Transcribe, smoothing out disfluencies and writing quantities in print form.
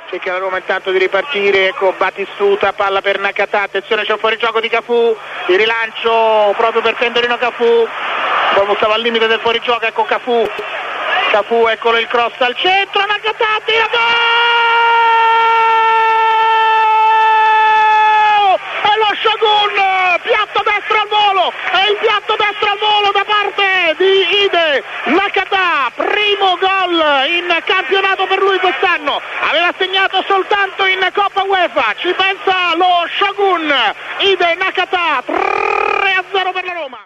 cerca la Roma intanto di ripartire, ecco Battistuta, palla per Nakata, attenzione c'è un fuorigioco di Cafu, il rilancio proprio per Pendolino Cafu, poi stava al limite del fuorigioco, ecco Cafu, eccolo il cross al centro, Nakata, tira gol! E lo Shogun, piatto destro al volo, è il piatto destro al volo da parte di Ide Nakata, primo gol in campionato per lui quest'anno, aveva segnato soltanto in Coppa UEFA, ci pensa lo Shogun, Ide Nakata, 3-0 per la Roma.